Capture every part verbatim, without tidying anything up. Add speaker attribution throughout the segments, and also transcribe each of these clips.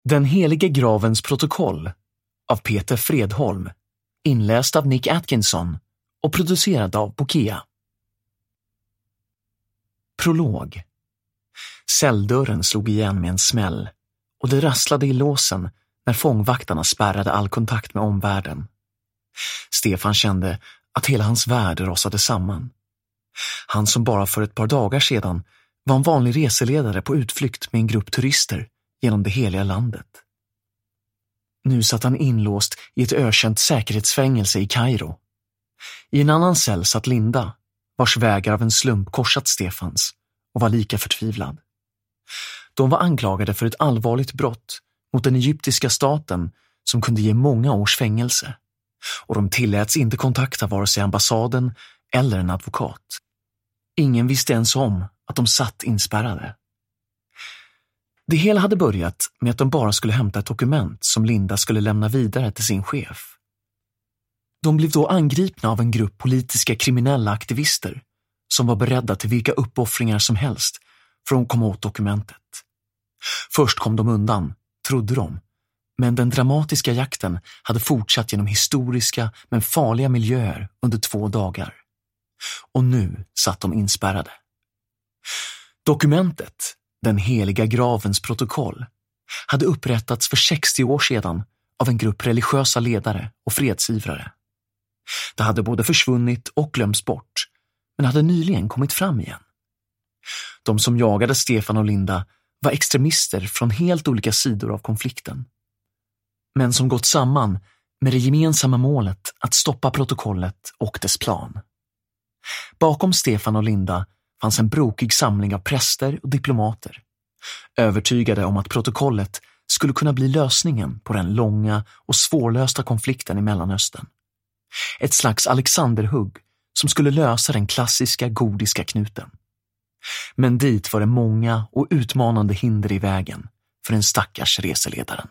Speaker 1: Den heliga gravens protokoll av Peter Fredholm, inläst av Nick Atkinson och producerad av Pokea. Prolog. Celldörren slog igen med en smäll och det rasslade i låsen när fångvaktarna spärrade all kontakt med omvärlden. Stefan kände att hela hans värld rasade samman. Han som bara för ett par dagar sedan var en vanlig reseledare på utflykt med en grupp turister genom det heliga landet. Nu satt han inlåst i ett ökänt säkerhetsfängelse i Kairo. I en annan cell satt Linda, vars vägar av en slump korsat Stefans, och var lika förtvivlad. De var anklagade för ett allvarligt brott mot den egyptiska staten som kunde ge många års fängelse, och de tilläts inte kontakta vare sig ambassaden eller en advokat. Ingen visste ens om att de satt inspärrade. Det hela hade börjat med att de bara skulle hämta ett dokument som Linda skulle lämna vidare till sin chef. De blev då angripna av en grupp politiska kriminella aktivister som var beredda till vilka uppoffringar som helst för att komma åt dokumentet. Först kom de undan, trodde de, men den dramatiska jakten hade fortsatt genom historiska men farliga miljöer under två dagar. Och nu satt de inspärrade. Dokumentet, den heliga gravens protokoll, hade upprättats för sextio år sedan av en grupp religiösa ledare och fredsivrare. Det hade både försvunnit och glömts bort, men hade nyligen kommit fram igen. De som jagade Stefan och Linda var extremister från helt olika sidor av konflikten, men som gått samman med det gemensamma målet att stoppa protokollet och dess plan. Bakom Stefan och Linda fanns en brokig samling av präster och diplomater, övertygade om att protokollet skulle kunna bli lösningen på den långa och svårlösta konflikten i Mellanöstern. Ett slags Alexanderhugg som skulle lösa den klassiska gordiska knuten. Men dit var det många och utmanande hinder i vägen för den stackars reseledaren.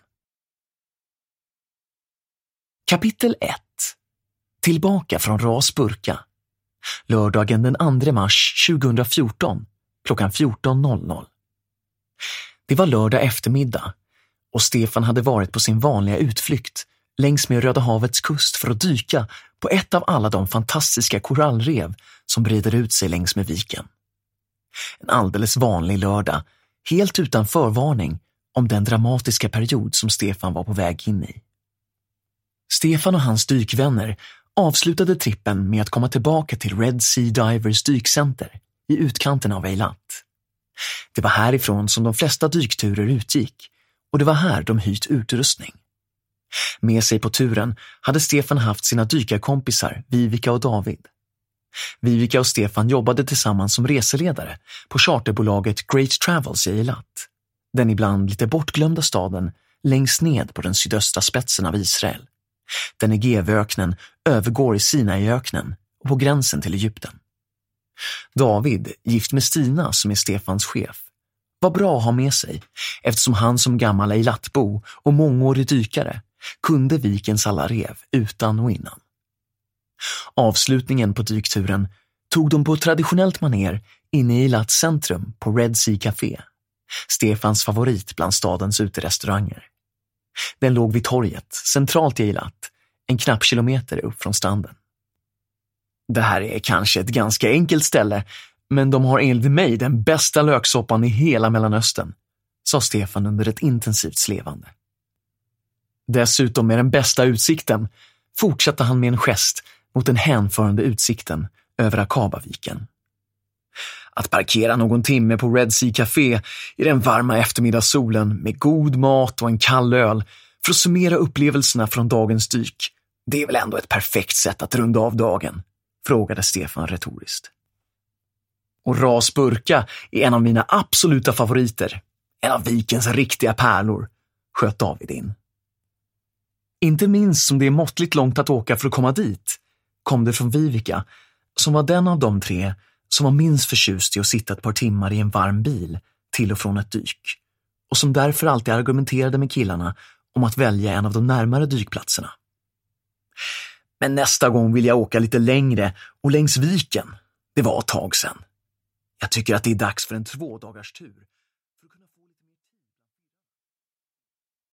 Speaker 1: Kapitel ett. Tillbaka från Ras Burka. Lördagen den andra mars tjugohundrafjorton klockan fjorton noll noll. Det var lördag eftermiddag och Stefan hade varit på sin vanliga utflykt längs med Röda havets kust för att dyka på ett av alla de fantastiska korallrev som breder ut sig längs med viken. En alldeles vanlig lördag, helt utan förvarning om den dramatiska period som Stefan var på väg in i. Stefan och hans dykvänner avslutade trippen med att komma tillbaka till Red Sea Divers dykcenter i utkanten av Eilat. Det var härifrån som de flesta dykturer utgick och det var här de hyrt utrustning. Med sig på turen hade Stefan haft sina dykarkompisar Vivica och David. Vivica och Stefan jobbade tillsammans som reseledare på charterbolaget Great Travels i Eilat, den ibland lite bortglömda staden längst ned på den sydöstra spetsen av Israel. Den Negevöknen övergår i Sinaiöknen och på gränsen till Egypten. David, gift med Stina som är Stefans chef, var bra att ha med sig eftersom han som gammal Eilatbo och mångårig dykare kunde vikens alla rev utan och innan. Avslutningen på dykturen tog de på ett traditionellt maner inne i Eilats centrum på Red Sea Café, Stefans favorit bland stadens uterestauranger. Den låg vid torget, centralt i Eilat, en knapp kilometer upp från stranden. Det här är kanske ett ganska enkelt ställe, men de har enligt mig den bästa löksoppan i hela Mellanöstern, sa Stefan under ett intensivt slevande. Dessutom med den bästa utsikten, fortsatte han med en gest mot den hänförande utsikten över Akabaviken. Att parkera någon timme på Red Sea Café i den varma eftermiddagssolen med god mat och en kall öl för att summera upplevelserna från dagens dyk, det är väl ändå ett perfekt sätt att runda av dagen, frågade Stefan retoriskt. Och Ras Burka är en av mina absoluta favoriter, en av vikens riktiga pärlor, sköt David in. Inte minst som det är måttligt långt att åka för att komma dit, kom det från Vivica, som var den av de tre som var minst förtjust i att sitta ett par timmar i en varm bil till och från ett dyk, och som därför alltid argumenterade med killarna om att välja en av de närmare dykplatserna. Men nästa gång vill jag åka lite längre och längs viken. Det var ett tag sedan. Jag tycker att det är dags för en två dagars tur